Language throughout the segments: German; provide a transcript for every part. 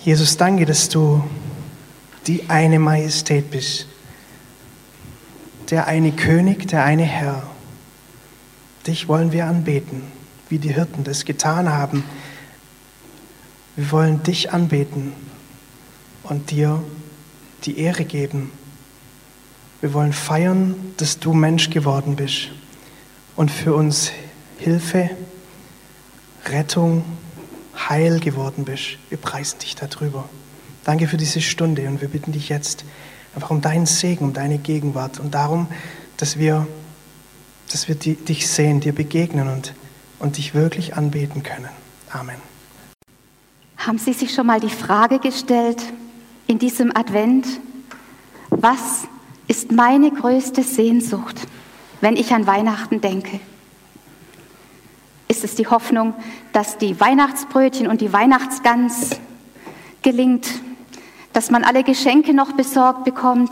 Jesus, danke, dass du die eine Majestät bist. Der eine König, der eine Herr. Dich wollen wir anbeten, wie die Hirten das getan haben. Wir wollen dich anbeten und dir die Ehre geben. Wir wollen feiern, dass du Mensch geworden bist und für uns Hilfe, Rettung, Heil geworden bist. Wir preisen dich darüber. Danke für diese Stunde und wir bitten dich jetzt einfach um deinen Segen, um deine Gegenwart und darum, dass wir dich sehen, dir begegnen und dich wirklich anbeten können. Amen. Haben Sie sich schon mal die Frage gestellt in diesem Advent, was ist meine größte Sehnsucht, wenn ich an Weihnachten denke? Ist es die Hoffnung, dass die Weihnachtsbrötchen und die Weihnachtsgans gelingt, dass man alle Geschenke noch besorgt bekommt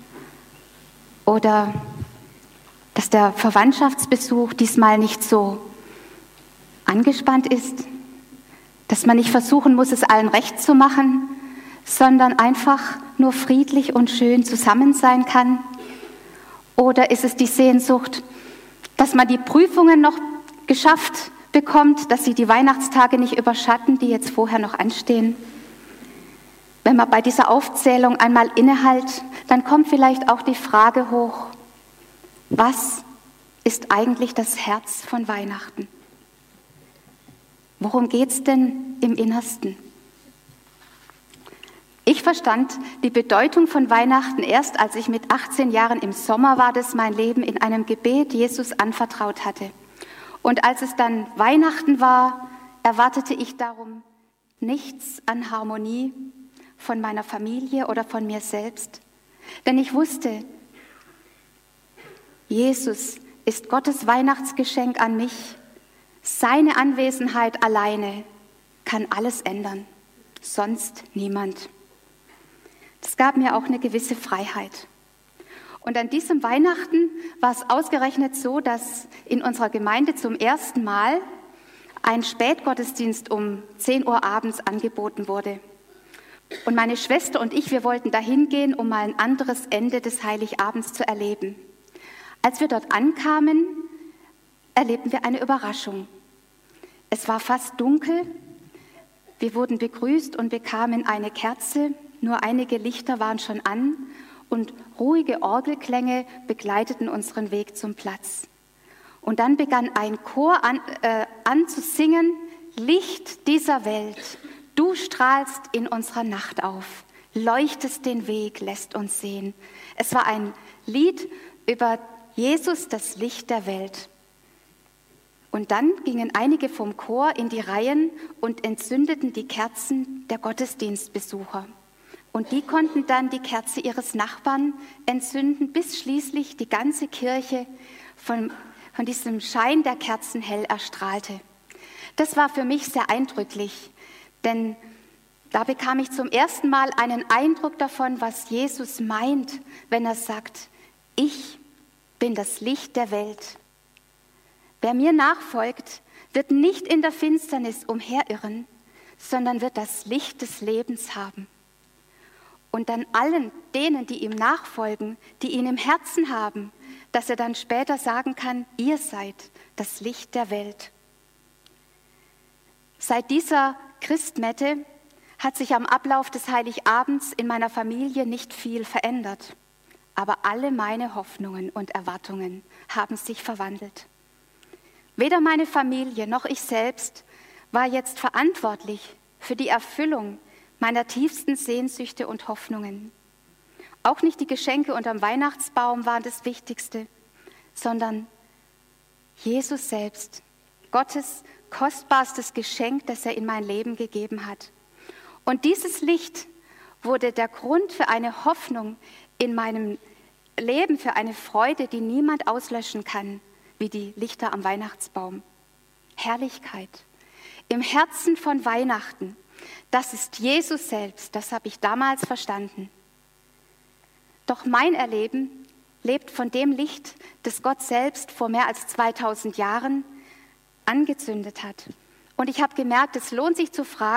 oder dass der Verwandtschaftsbesuch diesmal nicht so angespannt ist, dass man nicht versuchen muss, es allen recht zu machen, sondern einfach nur friedlich und schön zusammen sein kann? Oder ist es die Sehnsucht, dass man die Prüfungen noch geschafft bekommt, dass sie die Weihnachtstage nicht überschatten, die jetzt vorher noch anstehen? Wenn man bei dieser Aufzählung einmal innehält, dann kommt vielleicht auch die Frage hoch, was ist eigentlich das Herz von Weihnachten? Worum geht es denn im Innersten? Ich verstand die Bedeutung von Weihnachten erst, als ich mit 18 Jahren im Sommer war, das mein Leben in einem Gebet Jesus anvertraut hatte. Und als es dann Weihnachten war, erwartete ich darum nichts an Harmonie von meiner Familie oder von mir selbst. Denn ich wusste, Jesus ist Gottes Weihnachtsgeschenk an mich. Seine Anwesenheit alleine kann alles ändern, sonst niemand. Das gab mir auch eine gewisse Freiheit. Und an diesem Weihnachten war es ausgerechnet so, dass in unserer Gemeinde zum ersten Mal ein Spätgottesdienst um 10 Uhr abends angeboten wurde. Und meine Schwester und ich, wir wollten dahin gehen, um mal ein anderes Ende des Heiligabends zu erleben. Als wir dort ankamen, erlebten wir eine Überraschung. Es war fast dunkel. Wir wurden begrüßt und bekamen eine Kerze. Nur einige Lichter waren schon an und ruhige Orgelklänge begleiteten unseren Weg zum Platz. Und dann begann ein Chor an zu singen: Licht dieser Welt, du strahlst in unserer Nacht auf, leuchtest den Weg, lässt uns sehen. Es war ein Lied über Jesus, das Licht der Welt. Und dann gingen einige vom Chor in die Reihen und entzündeten die Kerzen der Gottesdienstbesucher. Und die konnten dann die Kerze ihres Nachbarn entzünden, bis schließlich die ganze Kirche von diesem Schein der Kerzen hell erstrahlte. Das war für mich sehr eindrücklich, denn da bekam ich zum ersten Mal einen Eindruck davon, was Jesus meint, wenn er sagt: Ich bin das Licht der Welt. Wer mir nachfolgt, wird nicht in der Finsternis umherirren, sondern wird das Licht des Lebens haben. Und dann allen denen, die ihm nachfolgen, die ihn im Herzen haben, dass er dann später sagen kann: Ihr seid das Licht der Welt. Seit dieser Christmette hat sich am Ablauf des Heiligabends in meiner Familie nicht viel verändert. Aber alle meine Hoffnungen und Erwartungen haben sich verwandelt. Weder meine Familie noch ich selbst war jetzt verantwortlich für die Erfüllung meiner tiefsten Sehnsüchte und Hoffnungen. Auch nicht die Geschenke unterm Weihnachtsbaum waren das Wichtigste, sondern Jesus selbst, Gottes kostbarstes Geschenk, das er in mein Leben gegeben hat. Und dieses Licht wurde der Grund für eine Hoffnung in meinem Leben, für eine Freude, die niemand auslöschen kann, wie die Lichter am Weihnachtsbaum. Herrlichkeit. Im Herzen von Weihnachten, das ist Jesus selbst, das habe ich damals verstanden. Doch mein Erleben lebt von dem Licht, das Gott selbst vor mehr als 2000 Jahren angezündet hat. Und ich habe gemerkt, es lohnt sich zu fragen,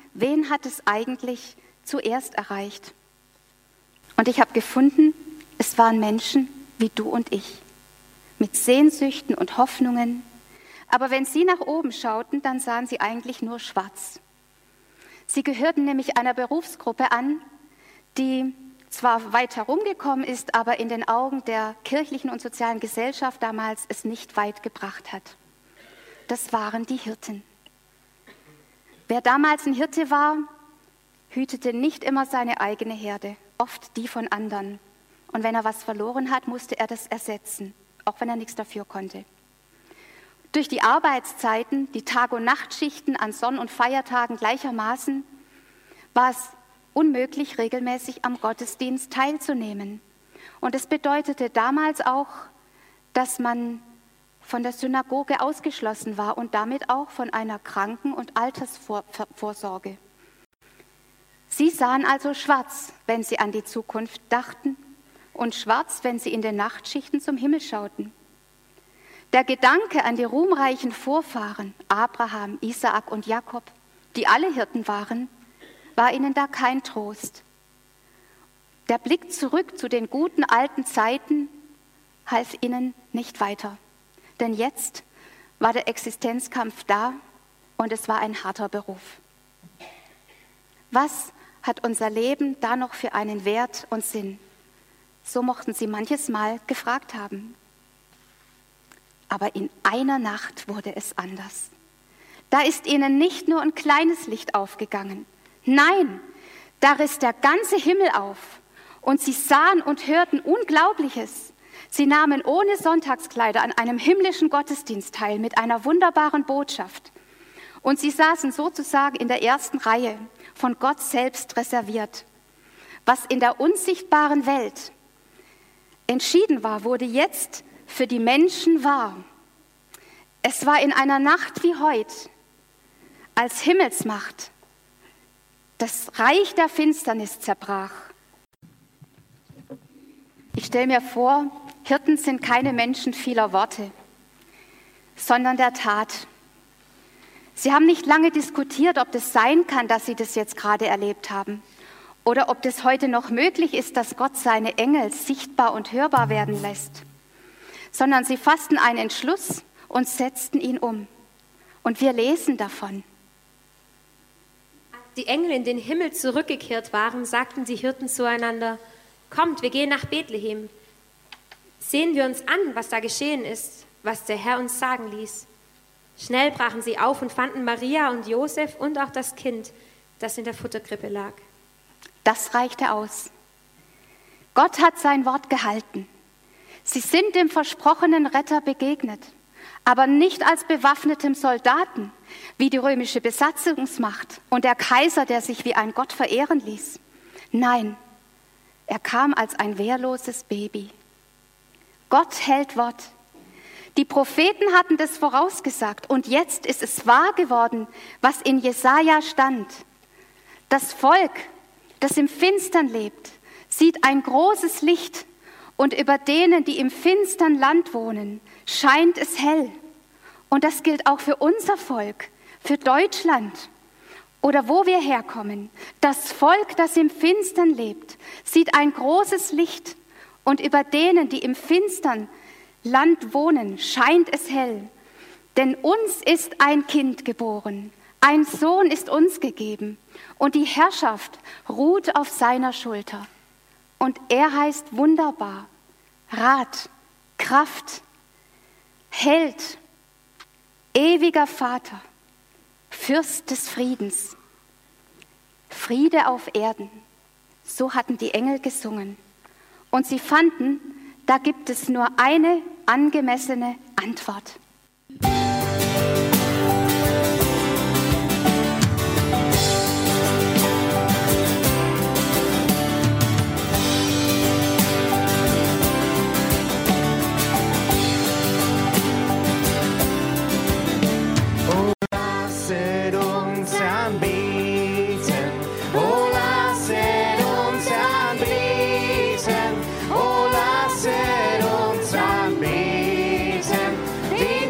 wen hat es eigentlich zuerst erreicht? Und ich habe gefunden, es waren Menschen wie du und ich, mit Sehnsüchten und Hoffnungen. Aber wenn sie nach oben schauten, dann sahen sie eigentlich nur schwarz. Sie gehörten nämlich einer Berufsgruppe an, die zwar weit herumgekommen ist, aber in den Augen der kirchlichen und sozialen Gesellschaft damals es nicht weit gebracht hat. Das waren die Hirten. Wer damals ein Hirte war, hütete nicht immer seine eigene Herde, oft die von anderen. Und wenn er was verloren hat, musste er das ersetzen, auch wenn er nichts dafür konnte. Durch die Arbeitszeiten, die Tag- und Nachtschichten an Sonn- und Feiertagen gleichermaßen, war es unmöglich, regelmäßig am Gottesdienst teilzunehmen. Und es bedeutete damals auch, dass man von der Synagoge ausgeschlossen war und damit auch von einer Kranken- und Altersvorsorge. Sie sahen also schwarz, wenn sie an die Zukunft dachten, und schwarz, wenn sie in den Nachtschichten zum Himmel schauten. Der Gedanke an die ruhmreichen Vorfahren, Abraham, Isaak und Jakob, die alle Hirten waren, war ihnen da kein Trost. Der Blick zurück zu den guten alten Zeiten half ihnen nicht weiter. Denn jetzt war der Existenzkampf da und es war ein harter Beruf. Was hat unser Leben da noch für einen Wert und Sinn? So mochten sie manches Mal gefragt haben. Aber in einer Nacht wurde es anders. Da ist ihnen nicht nur ein kleines Licht aufgegangen. Nein, da riss der ganze Himmel auf und sie sahen und hörten Unglaubliches. Sie nahmen ohne Sonntagskleider an einem himmlischen Gottesdienst teil mit einer wunderbaren Botschaft. Und sie saßen sozusagen in der ersten Reihe, von Gott selbst reserviert. Was in der unsichtbaren Welt entschieden war, wurde jetzt für die Menschen wahr. Es war in einer Nacht wie heute, als Himmelsmacht das Reich der Finsternis zerbrach. Ich stelle mir vor, Hirten sind keine Menschen vieler Worte, sondern der Tat. Sie haben nicht lange diskutiert, ob das sein kann, dass sie das jetzt gerade erlebt haben, oder ob das heute noch möglich ist, dass Gott seine Engel sichtbar und hörbar werden lässt, sondern sie fassten einen Entschluss und setzten ihn um. Und wir lesen davon. Als die Engel in den Himmel zurückgekehrt waren, sagten die Hirten zueinander: Kommt, wir gehen nach Bethlehem. Sehen wir uns an, was da geschehen ist, was der Herr uns sagen ließ. Schnell brachen sie auf und fanden Maria und Josef und auch das Kind, das in der Futterkrippe lag. Das reichte aus. Gott hat sein Wort gehalten. Sie sind dem versprochenen Retter begegnet, aber nicht als bewaffnetem Soldaten, wie die römische Besatzungsmacht und der Kaiser, der sich wie ein Gott verehren ließ. Nein, er kam als ein wehrloses Baby. Gott hält Wort. Die Propheten hatten das vorausgesagt und jetzt ist es wahr geworden, was in Jesaja stand. Das Volk, das im Finstern lebt, sieht ein großes Licht und über denen, die im finstern Land wohnen, scheint es hell. Und das gilt auch für unser Volk, für Deutschland oder wo wir herkommen. Das Volk, das im Finstern lebt, sieht ein großes Licht und über denen, die im finstern Land wohnen, scheint es hell. Denn uns ist ein Kind geboren, ein Sohn ist uns gegeben und die Herrschaft ruht auf seiner Schulter. Und er heißt Wunderbar, Rat, Kraft, Held, ewiger Vater, Fürst des Friedens. Friede auf Erden, so hatten die Engel gesungen. Und sie fanden, da gibt es nur eine angemessene Antwort. Den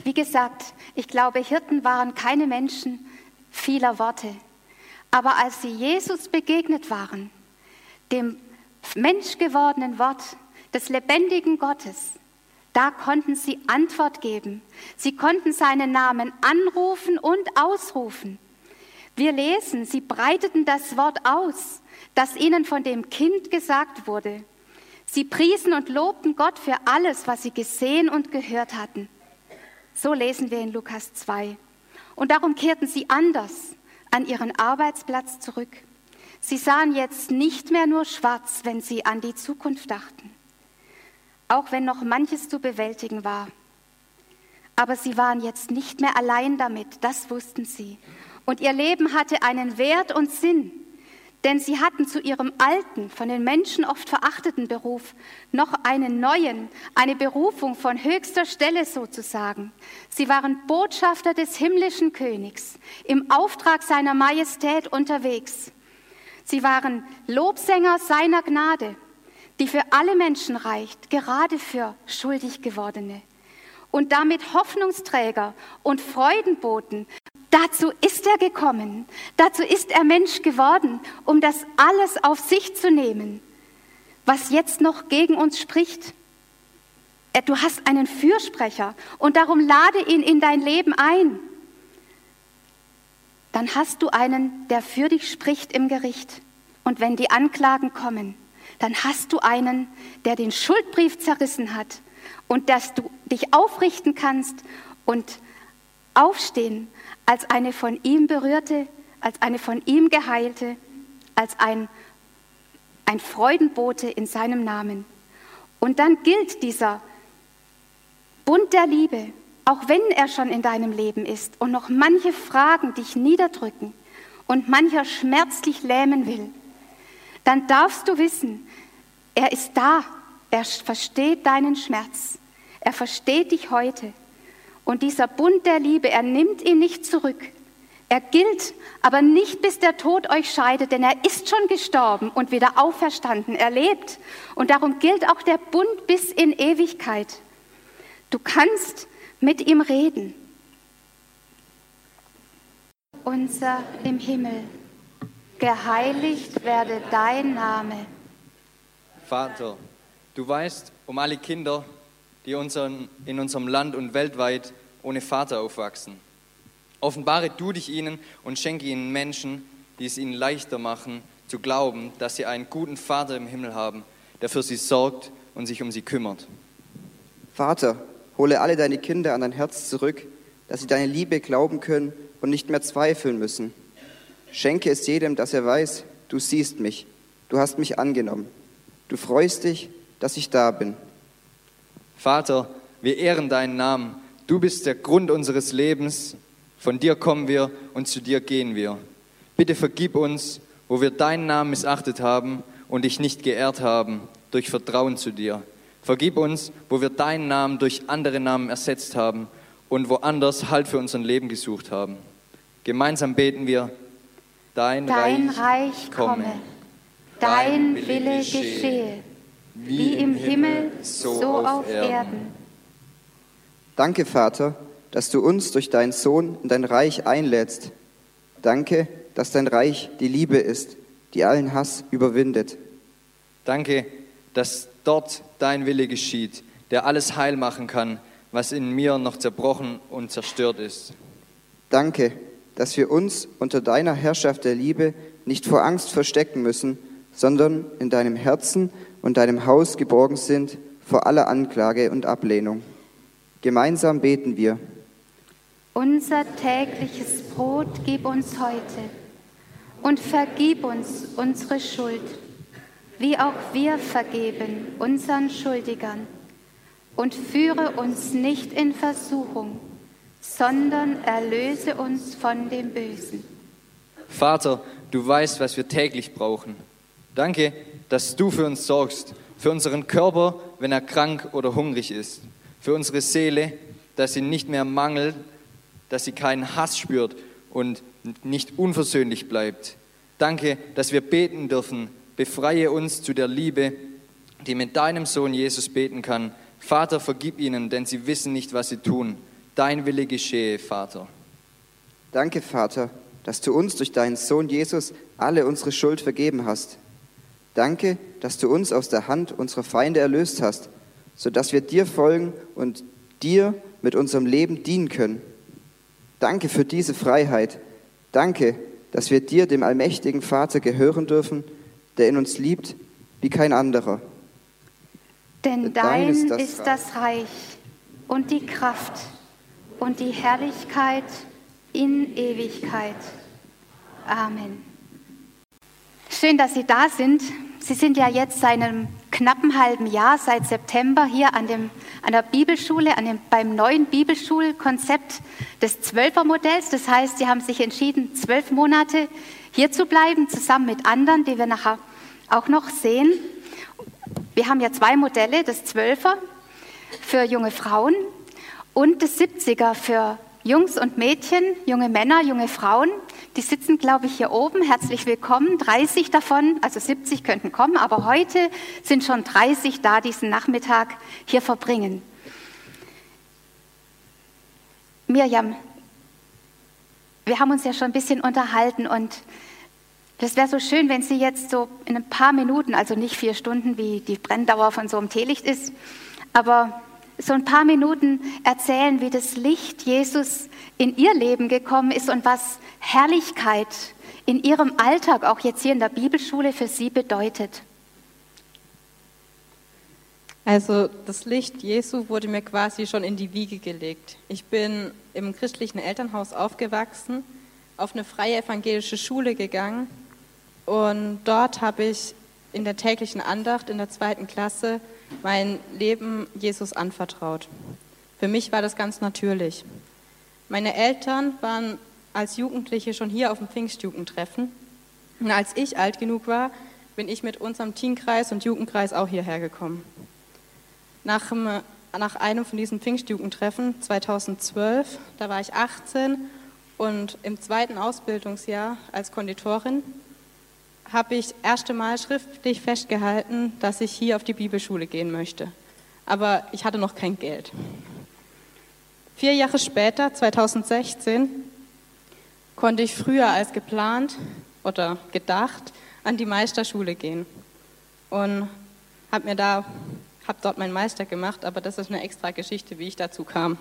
Wie gesagt, ich glaube, Hirten waren keine Menschen vieler Worte. Aber als sie Jesus begegnet waren, dem menschgewordenen Wort des lebendigen Gottes, da konnten sie Antwort geben. Sie konnten seinen Namen anrufen und ausrufen. Wir lesen, sie breiteten das Wort aus, das ihnen von dem Kind gesagt wurde. Sie priesen und lobten Gott für alles, was sie gesehen und gehört hatten. So lesen wir in Lukas 2. Und darum kehrten sie anders an ihren Arbeitsplatz zurück. Sie sahen jetzt nicht mehr nur schwarz, wenn sie an die Zukunft dachten, auch wenn noch manches zu bewältigen war. Aber sie waren jetzt nicht mehr allein damit, das wussten sie. Und ihr Leben hatte einen Wert und Sinn, denn sie hatten zu ihrem alten, von den Menschen oft verachteten Beruf noch einen neuen, eine Berufung von höchster Stelle sozusagen. Sie waren Botschafter des himmlischen Königs, im Auftrag seiner Majestät unterwegs. Sie waren Lobsänger seiner Gnade, die für alle Menschen reicht, gerade für schuldig gewordene. Und damit Hoffnungsträger und Freudenboten. Dazu ist er gekommen, dazu ist er Mensch geworden, um das alles auf sich zu nehmen, was jetzt noch gegen uns spricht. Du hast einen Fürsprecher und darum lade ihn in dein Leben ein. Dann hast du einen, der für dich spricht im Gericht. Und wenn die Anklagen kommen, dann hast du einen, der den Schuldbrief zerrissen hat und dass du dich aufrichten kannst und aufstehen als eine von ihm berührte, als eine von ihm geheilte, als ein Freudenbote in seinem Namen. Und dann gilt dieser Bund der Liebe, auch wenn er schon in deinem Leben ist und noch manche Fragen dich niederdrücken und mancher schmerzlich lähmen will, dann darfst du wissen, er ist da, er versteht deinen Schmerz, er versteht dich heute. Und dieser Bund der Liebe, er nimmt ihn nicht zurück. Er gilt, aber nicht bis der Tod euch scheidet, denn er ist schon gestorben und wieder auferstanden, er lebt. Und darum gilt auch der Bund bis in Ewigkeit. Du kannst mit ihm reden. Unser im Himmel, geheiligt werde dein Name. Vater, du weißt um alle Kinder, die in unserem Land und weltweit ohne Vater aufwachsen. Offenbare du dich ihnen und schenke ihnen Menschen, die es ihnen leichter machen, zu glauben, dass sie einen guten Vater im Himmel haben, der für sie sorgt und sich um sie kümmert. Vater, hole alle deine Kinder an dein Herz zurück, dass sie deine Liebe glauben können und nicht mehr zweifeln müssen. Schenke es jedem, dass er weiß, du siehst mich, du hast mich angenommen. Du freust dich, dass ich da bin. Vater, wir ehren deinen Namen. Du bist der Grund unseres Lebens. Von dir kommen wir und zu dir gehen wir. Bitte vergib uns, wo wir deinen Namen missachtet haben und dich nicht geehrt haben, durch Vertrauen zu dir. Vergib uns, wo wir deinen Namen durch andere Namen ersetzt haben und woanders Halt für unser Leben gesucht haben. Gemeinsam beten wir, dein Reich komme, dein Wille geschehe, wie im Himmel, so auf Erden. Danke, Vater, dass du uns durch deinen Sohn in dein Reich einlädst. Danke, dass dein Reich die Liebe ist, die allen Hass überwindet. Danke, dass dort dein Wille geschieht, der alles heil machen kann, was in mir noch zerbrochen und zerstört ist. Danke, dass wir uns unter deiner Herrschaft der Liebe nicht vor Angst verstecken müssen, sondern in deinem Herzen und deinem Haus geborgen sind vor aller Anklage und Ablehnung. Gemeinsam beten wir. Unser tägliches Brot gib uns heute und vergib uns unsere Schuld, wie auch wir vergeben unseren Schuldigern. Und führe uns nicht in Versuchung, sondern erlöse uns von dem Bösen. Vater, du weißt, was wir täglich brauchen. Danke, dass du für uns sorgst, für unseren Körper, wenn er krank oder hungrig ist, für unsere Seele, dass sie nicht mehr mangelt, dass sie keinen Hass spürt und nicht unversöhnlich bleibt. Danke, dass wir beten dürfen. Befreie uns zu der Liebe, die mit deinem Sohn Jesus beten kann. Vater, vergib ihnen, denn sie wissen nicht, was sie tun. dein Wille geschehe, Vater. Danke, Vater, dass du uns durch deinen Sohn Jesus alle unsere Schuld vergeben hast. Danke, dass du uns aus der Hand unserer Feinde erlöst hast, sodass wir dir folgen und dir mit unserem Leben dienen können. Danke für diese Freiheit. Danke, dass wir dir, dem allmächtigen Vater, gehören dürfen, der in uns liebt wie kein anderer. Denn dein ist das Reich und die Kraft und die Herrlichkeit in Ewigkeit. Amen. Schön, dass Sie da sind. Sie sind ja jetzt seit einem knappen halben Jahr, seit September, hier an der Bibelschule, beim neuen Bibelschulkonzept des Zwölfermodells. Das heißt, Sie haben sich entschieden, 12 Monate hier zu bleiben, zusammen mit anderen, die wir nachher auch noch sehen. Wir haben ja 2 Modelle, das 12er für junge Frauen und das 70er für Jungs und Mädchen, junge Männer, junge Frauen. Die sitzen, glaube ich, hier oben. Herzlich willkommen. 30 davon, also 70 könnten kommen, aber heute sind schon 30 da, diesen Nachmittag hier verbringen. Mirjam, wir haben uns ja schon ein bisschen unterhalten und das wäre so schön, wenn Sie jetzt so in ein paar Minuten, also nicht 4 Stunden, wie die Brenndauer von so einem Teelicht ist, aber so ein paar Minuten erzählen, wie das Licht Jesus in Ihr Leben gekommen ist und was Herrlichkeit in Ihrem Alltag, auch jetzt hier in der Bibelschule, für Sie bedeutet. Also das Licht Jesu wurde mir quasi schon in die Wiege gelegt. Ich bin im christlichen Elternhaus aufgewachsen, auf eine freie evangelische Schule gegangen und dort habe ich in der täglichen Andacht in der 2. Klasse mein Leben Jesus anvertraut. Für mich war das ganz natürlich. Meine Eltern waren als Jugendliche schon hier auf dem Pfingstjugendtreffen. Und als ich alt genug war, bin ich mit unserem Teenkreis und Jugendkreis auch hierher gekommen. Nach einem von diesen Pfingstjugendtreffen 2012, da war ich 18 und im 2. Ausbildungsjahr als Konditorin, habe ich das erste Mal schriftlich festgehalten, dass ich hier auf die Bibelschule gehen möchte. Aber ich hatte noch kein Geld. 4 Jahre später, 2016, konnte ich früher als geplant oder gedacht an die Meisterschule gehen. Und habe dort meinen Meister gemacht, aber das ist eine extra Geschichte, wie ich dazu kam.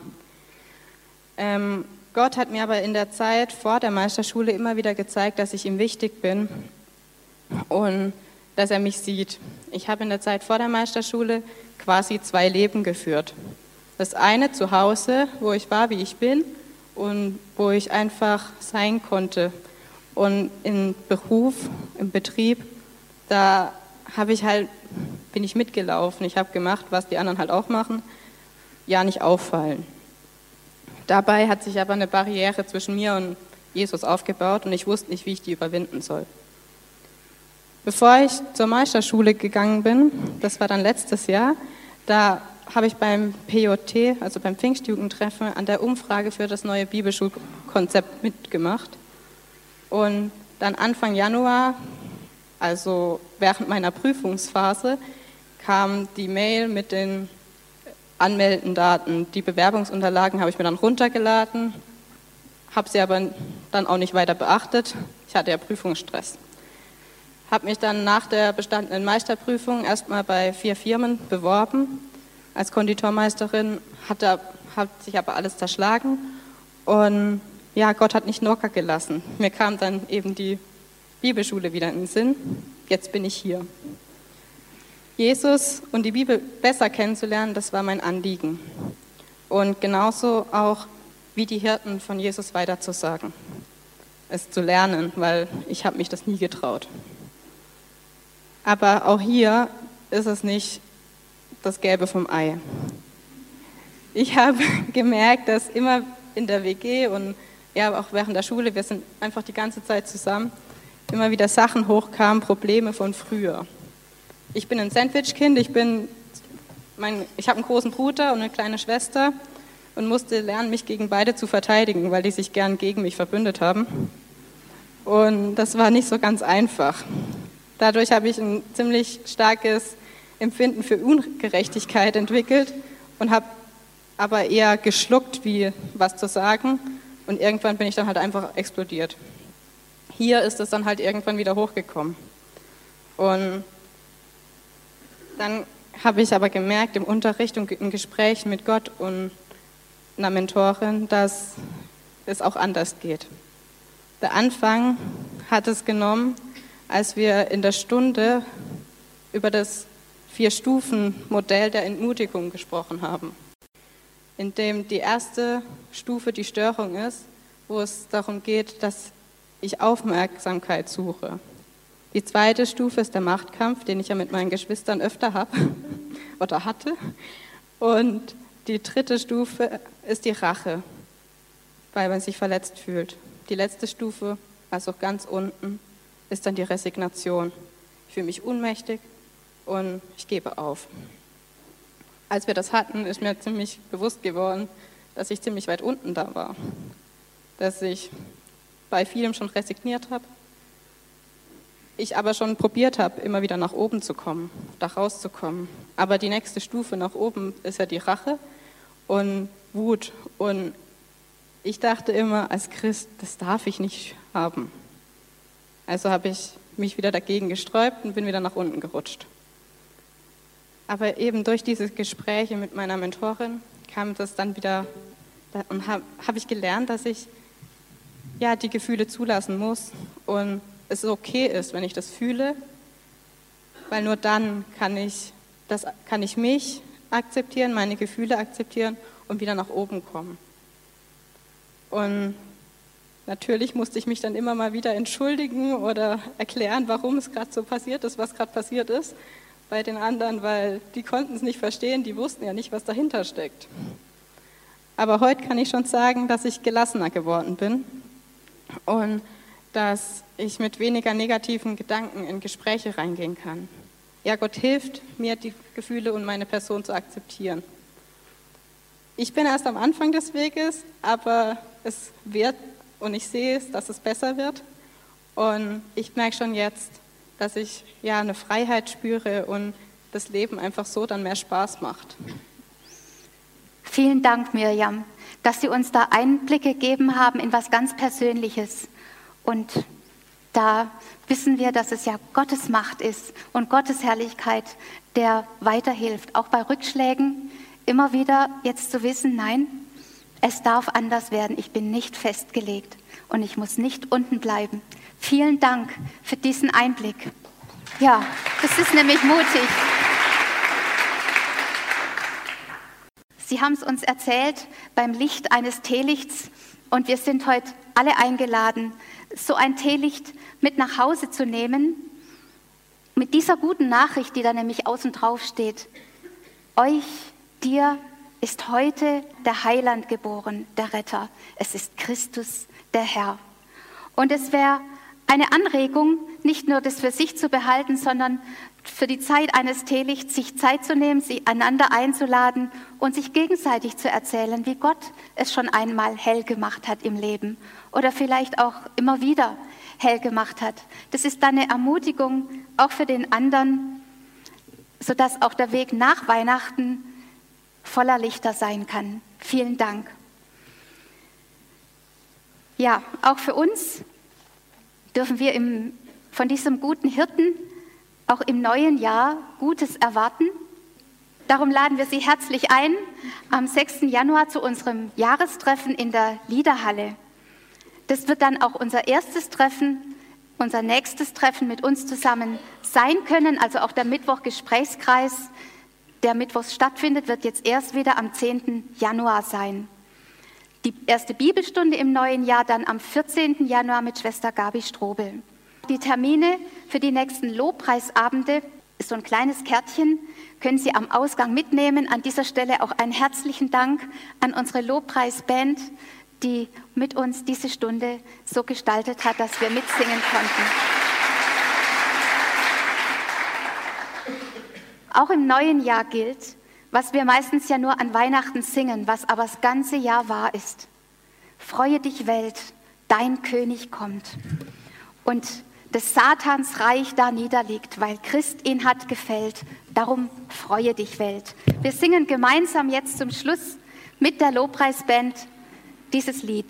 Gott hat mir aber in der Zeit vor der Meisterschule immer wieder gezeigt, dass ich ihm wichtig bin und dass er mich sieht. Ich habe in der Zeit vor der Meisterschule quasi 2 Leben geführt. Das eine zu Hause, wo ich war, wie ich bin und wo ich einfach sein konnte. Und im Beruf, im Betrieb, da bin ich mitgelaufen. Ich habe gemacht, was die anderen halt auch machen, ja nicht auffallen. Dabei hat sich aber eine Barriere zwischen mir und Jesus aufgebaut und ich wusste nicht, wie ich die überwinden soll. Bevor ich zur Meisterschule gegangen bin, das war dann letztes Jahr, da habe ich beim PJT, also beim Pfingstjugendtreffen, an der Umfrage für das neue Bibelschulkonzept mitgemacht. Und dann Anfang Januar, also während meiner Prüfungsphase, kam die Mail mit den Anmeldendaten. Die Bewerbungsunterlagen habe ich mir dann runtergeladen, habe sie aber dann auch nicht weiter beachtet. Ich hatte ja Prüfungsstress. Habe mich dann nach der bestandenen Meisterprüfung erstmal bei 4 Firmen beworben. Als Konditormeisterin hat sich aber alles zerschlagen. Und ja, Gott hat nicht locker gelassen. Mir kam dann eben die Bibelschule wieder in den Sinn. Jetzt bin ich hier. Jesus und die Bibel besser kennenzulernen, das war mein Anliegen. Und genauso auch, wie die Hirten von Jesus weiterzusagen. Es zu lernen, weil ich habe mich das nie getraut. Aber auch hier ist es nicht das Gelbe vom Ei. Ich habe gemerkt, dass immer in der WG und ja auch während der Schule, wir sind einfach die ganze Zeit zusammen, immer wieder Sachen hochkamen, Probleme von früher. Ich bin ein Sandwich-Kind, ich habe einen großen Bruder und eine kleine Schwester und musste lernen, mich gegen beide zu verteidigen, weil die sich gern gegen mich verbündet haben. Und das war nicht so ganz einfach. Dadurch habe ich ein ziemlich starkes Empfinden für Ungerechtigkeit entwickelt und habe aber eher geschluckt, wie was zu sagen. Und irgendwann bin ich dann halt einfach explodiert. Hier ist es dann halt irgendwann wieder hochgekommen. Und dann habe ich aber gemerkt im Unterricht und im Gespräch mit Gott und einer Mentorin, dass es auch anders geht. Der Anfang hat es genommen, als wir in der Stunde über das 4-Stufen-Modell der Entmutigung gesprochen haben, in dem die erste Stufe die Störung ist, wo es darum geht, dass ich Aufmerksamkeit suche. Die zweite Stufe ist der Machtkampf, den ich ja mit meinen Geschwistern öfter habe oder hatte. Und die dritte Stufe ist die Rache, weil man sich verletzt fühlt. Die letzte Stufe, also ganz unten, ist dann die Resignation. Ich fühle mich ohnmächtig und ich gebe auf. Als wir das hatten, ist mir ziemlich bewusst geworden, dass ich ziemlich weit unten da war. Dass ich bei vielem schon resigniert habe. Ich aber schon probiert habe, immer wieder nach oben zu kommen, da rauszukommen. Aber die nächste Stufe nach oben ist ja die Rache und Wut. Und ich dachte immer, als Christ, das darf ich nicht haben. Also habe ich mich wieder dagegen gesträubt und bin wieder nach unten gerutscht. Aber eben durch diese Gespräche mit meiner Mentorin kam das dann wieder, und habe ich gelernt, dass ich ja die Gefühle zulassen muss und es okay ist, wenn ich das fühle, weil nur dann kann ich mich akzeptieren, meine Gefühle akzeptieren und wieder nach oben kommen. Und natürlich musste ich mich dann immer mal wieder entschuldigen oder erklären, warum es gerade so passiert ist, was gerade passiert ist bei den anderen, weil die konnten es nicht verstehen, die wussten ja nicht, was dahinter steckt. Aber heute kann ich schon sagen, dass ich gelassener geworden bin und dass ich mit weniger negativen Gedanken in Gespräche reingehen kann. Ja, Gott hilft mir, die Gefühle und meine Person zu akzeptieren. Ich bin erst am Anfang des Weges, aber es wird und ich sehe es, dass es besser wird. Und ich merke schon jetzt, dass ich ja eine Freiheit spüre und das Leben einfach so dann mehr Spaß macht. Vielen Dank, Mirjam, dass Sie uns da Einblicke gegeben haben in was ganz Persönliches. Und da wissen wir, dass es ja Gottes Macht ist und Gottes Herrlichkeit, der weiterhilft. Auch bei Rückschlägen immer wieder jetzt zu wissen, nein, es darf anders werden. Ich bin nicht festgelegt und ich muss nicht unten bleiben. Vielen Dank für diesen Einblick. Ja, das ist nämlich mutig. Sie haben es uns erzählt beim Licht eines Teelichts und wir sind heute alle eingeladen, so ein Teelicht mit nach Hause zu nehmen, mit dieser guten Nachricht, die da nämlich außen drauf steht. Dir ist heute der Heiland geboren, der Retter. Es ist Christus, der Herr. Und es wäre eine Anregung, nicht nur das für sich zu behalten, sondern für die Zeit eines Teelichts sich Zeit zu nehmen, sich einander einzuladen und sich gegenseitig zu erzählen, wie Gott es schon einmal hell gemacht hat im Leben oder vielleicht auch immer wieder hell gemacht hat. Das ist dann eine Ermutigung auch für den anderen, sodass auch der Weg nach Weihnachten voller Lichter sein kann. Vielen Dank. Ja, auch für uns dürfen wir von diesem guten Hirten auch im neuen Jahr Gutes erwarten. Darum laden wir Sie herzlich ein am 6. Januar zu unserem Jahrestreffen in der Liederhalle. Das wird dann auch unser erstes Treffen, unser nächstes Treffen mit uns zusammen sein können, also auch der Mittwoch-Gesprächskreis, der mittwochs stattfindet, wird jetzt erst wieder am 10. Januar sein. Die erste Bibelstunde im neuen Jahr dann am 14. Januar mit Schwester Gabi Strobel. Die Termine für die nächsten Lobpreisabende ist so ein kleines Kärtchen, können Sie am Ausgang mitnehmen. An dieser Stelle auch einen herzlichen Dank an unsere Lobpreisband, die mit uns diese Stunde so gestaltet hat, dass wir mitsingen konnten. Auch im neuen Jahr gilt, was wir meistens ja nur an Weihnachten singen, was aber das ganze Jahr wahr ist. Freue dich, Welt, dein König kommt. Und des Satans Reich da niederliegt, weil Christ ihn hat gefällt. Darum freue dich, Welt. Wir singen gemeinsam jetzt zum Schluss mit der Lobpreisband dieses Lied.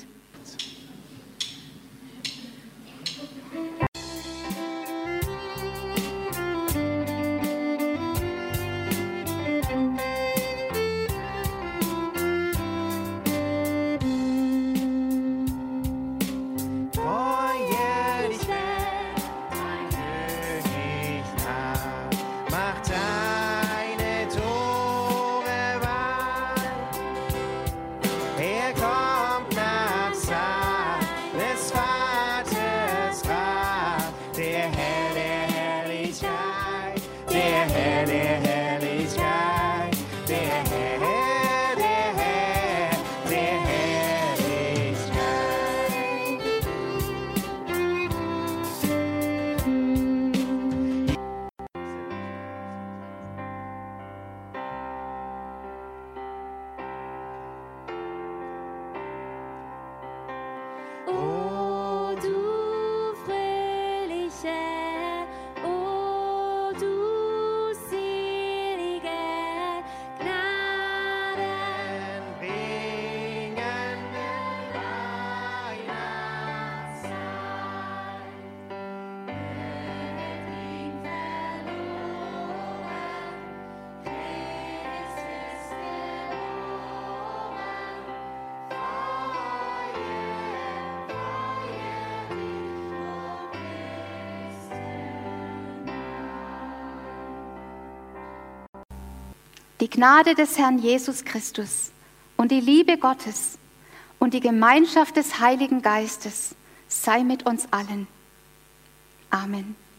Die Gnade des Herrn Jesus Christus und die Liebe Gottes und die Gemeinschaft des Heiligen Geistes sei mit uns allen. Amen.